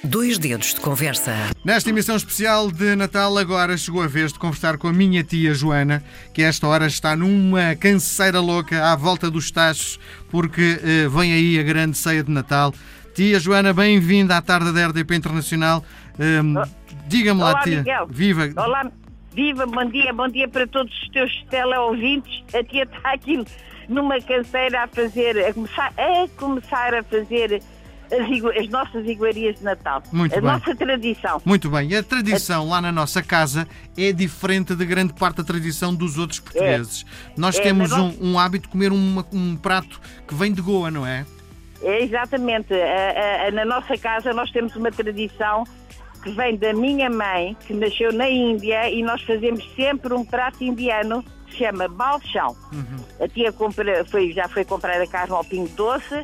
Dois dedos de conversa. Nesta emissão especial de Natal, agora chegou a vez de conversar com a minha tia Joana, que a esta hora está numa canseira louca à volta dos tachos, porque vem aí a grande ceia de Natal. Tia Joana, bem-vinda à tarde da RDP Internacional. Diga-me lá, tia. Miguel. Viva. Olá, viva, bom dia para todos os teus teleouvintes. A tia está aqui numa canseira a começar a fazer as nossas iguarias de Natal. Muito bem. Nossa tradição. Muito bem. E a tradição lá na nossa casa é diferente de grande parte da tradição dos outros portugueses. Nós temos um hábito de comer um prato que vem de Goa, não é? É, exatamente. Na nossa casa nós temos uma tradição que vem da minha mãe, que nasceu na Índia, e nós fazemos sempre um prato indiano que se chama balchão. A tia já foi comprar a carne ao Pingo Doce.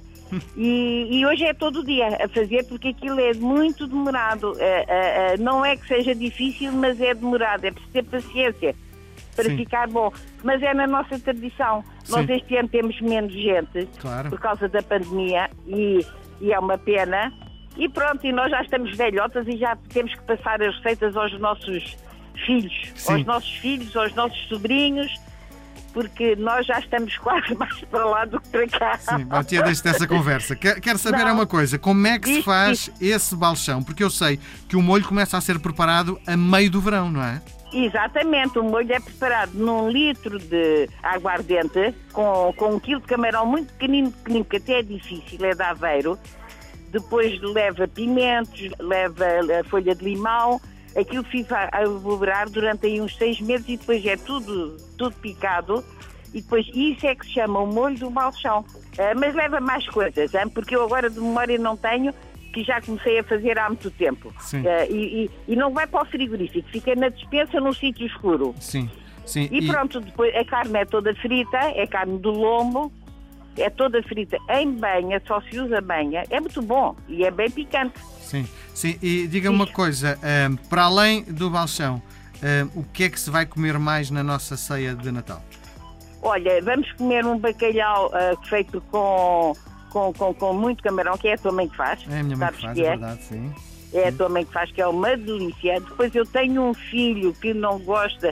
E hoje é todo dia a fazer, porque aquilo é muito demorado. Não é que seja difícil, mas é demorado. É preciso ter paciência para ficar bom. Mas é na nossa tradição. Sim. Nós este ano temos menos gente, claro, por causa da pandemia, e é uma pena. E pronto, e nós já estamos velhotas e já temos que passar as receitas aos nossos filhos. Sim. Aos nossos sobrinhos, porque nós já estamos quase mais para lá do que para cá. Sim, a tia deixa dessa conversa. Quero saber uma coisa, como é que se faz esse balchão? Porque eu sei que o molho começa a ser preparado a meio do verão, não é? Exatamente, o molho é preparado num litro de aguardente, com 1 quilo de camarão muito pequenino, que até é difícil, é de Aveiro. Depois leva pimentos, leva a folha de limão. Aquilo fica a elaborar durante aí uns 6 meses e depois é tudo picado, e depois isso é que se chama o molho do balchão. Mas leva mais coisas, porque eu agora de memória não tenho, que já comecei a fazer há muito tempo. E não vai para o frigorífico, fica na despensa num sítio escuro. Sim. E pronto, depois a carne é toda frita, é carne do lombo, é toda frita em banha, só se usa banha. É muito bom e é bem picante. Sim. E diga-me uma coisa, para além do balchão, o que é que se vai comer mais na nossa ceia de Natal? Olha, vamos comer um bacalhau feito com muito camarão, que é a tua mãe que faz. É a minha mãe que faz, é verdade, sim. É a tua mãe que faz, que é uma delícia. Depois eu tenho um filho que não gosta,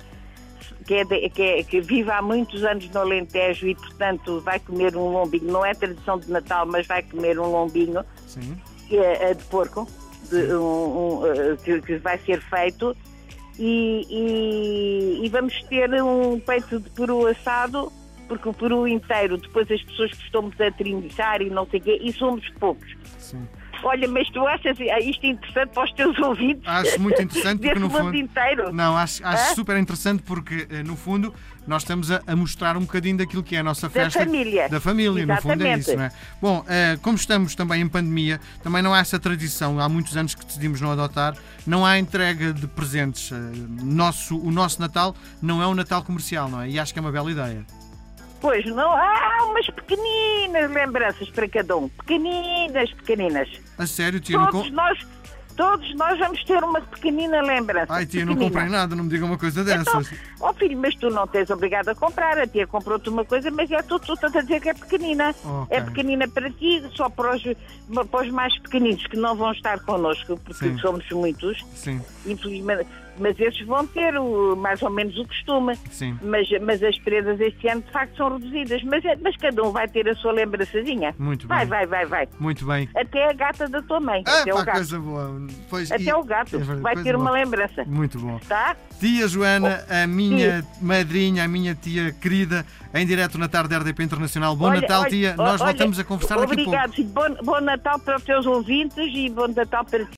que vive há muitos anos no Alentejo e, portanto, vai comer um lombinho. Não é tradição de Natal, mas vai comer um lombinho. Sim. De porco, que vai ser feito. E vamos ter um peito de peru assado, porque o peru inteiro, depois as pessoas costumam-nos atrinchar e não sei o quê, e somos poucos. Sim. Olha, mas tu achas isto interessante para os teus ouvidos? Acho muito interessante porque no fundo... inteiro? Não, acho super interessante porque no fundo nós estamos a mostrar um bocadinho daquilo que é a nossa festa. Da família. Exatamente. No fundo é isso, não é? Bom, como estamos também em pandemia, também não há essa tradição, há muitos anos que decidimos não adotar, não há entrega de presentes. O nosso Natal não é um Natal comercial, não é? E acho que é uma bela ideia. Pois não, há umas pequeninas lembranças para cada um. Pequeninas. A sério, tia? Todos nós vamos ter uma pequenina lembrança. Ai, tia, não comprei nada, não me diga uma coisa dessas. Então, filho, mas tu não tens obrigado a comprar. A tia comprou-te uma coisa, mas tu estás a dizer que é pequenina. Okay. É pequenina para ti, só para os mais pequeninos que não vão estar connosco, porque somos muitos. Sim. Infelizmente. Mas esses vão ter mais ou menos o costume. Sim. Mas as prendas este ano de facto são reduzidas. Mas cada um vai ter a sua lembrançazinha. Muito bem. Vai. Muito bem. Até a gata da tua mãe. Até o gato. Coisa boa. Pois, até o gato vai ter uma lembrança. Muito bom. Tá? Tia Joana, a minha madrinha, a minha tia querida, em direto na tarde da RDP Internacional. Bom Natal, tia. Nós voltamos a conversar daqui a pouco. Obrigado. Bom Natal para os teus ouvintes e bom Natal para ti.